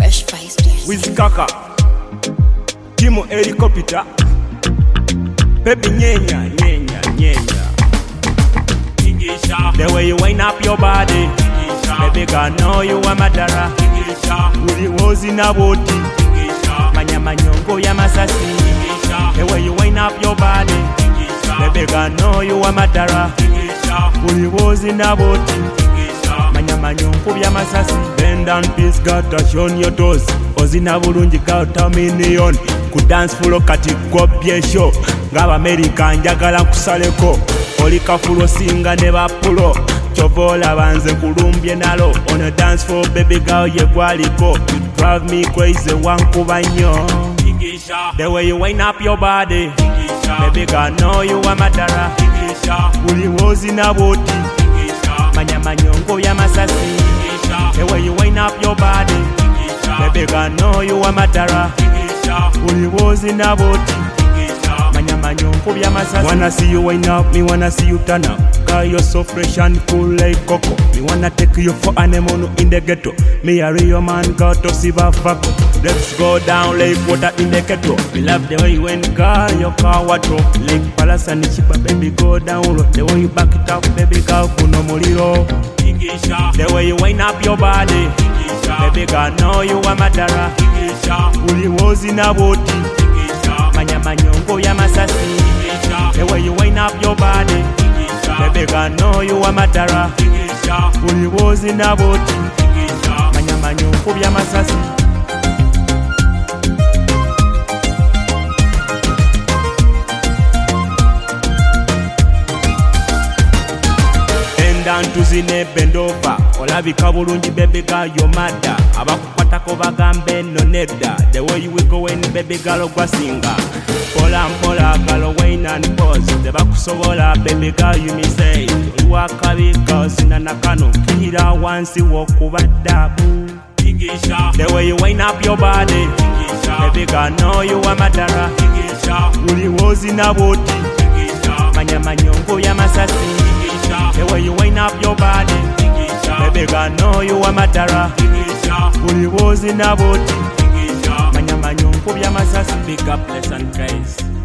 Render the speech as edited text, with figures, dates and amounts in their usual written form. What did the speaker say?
Fresh Face Dance. Wiz Kaka, Timo Helicopter, Baby Nyenya, Nyenya, Nyenya. The way you wind up your body, baby girl, know you are madara. Uri wozi na boti, manya manyongo ya masasi. The way you wind up your body, baby girl, know you are madara. Uri wozi na boti, manya manyongo ya masasi. Bend down, please, God, touch on your toes. Ozina bulungi kauta million. Ku dance floor kati kopye show. Ngaba America njagala nkusaleko. Oli kafulo singa ne bapulo. Chovola banze kulumbye nalo. On a dance floor, baby girl, ye gwaliko. You drive me crazy, wankuba nnyo. The way you wind up your body, baby girl, know you are madara. Uli wozi na boti, manya manyongo ya masasi. The way you wind up your body, baby girl, know you are madara. Uli wozi na boti, manya manyongo ya masasi. Wanna see you wind up, me wanna see you turn up. Girl, you're so fresh and cool like cocoa. Me wanna take you for anemone in the ghetto. Me a real man, girl, to see bafako. Let's go down like water in the kettle. Me love the way you went, girl, your car water. Like palace and chipa, baby, go down low. The way you back it up, baby, girl, kuno muliro. The way you wind up your body, baby, girl, know you are madara. Uli wozi na boti, manya manyongo ya masasi. The way you wind up your body, baby, girl, know you are madara. Uli wozi na boti, manya manyongo ya masasi. Down to zine bend over. Olabika bulungi, baby girl, you're madda. Abakukwatako bagambe no nedda. The way you go in, baby girl, ogwasinga. Pola mpola, girl, wine and pause. Tebakusobola, baby girl, you me say. Oluwakabi, girl, sinana kano. Kihira wansi wokubaddabu. The way you wind up your body, baby girl, know you are madara. Uli wozi na boti, manya manyongo ya masasi. The way you wind up your body, baby girl, know you are madara. Uli wozi na boti, manya manyongo ya masasi. Big up, less and grace.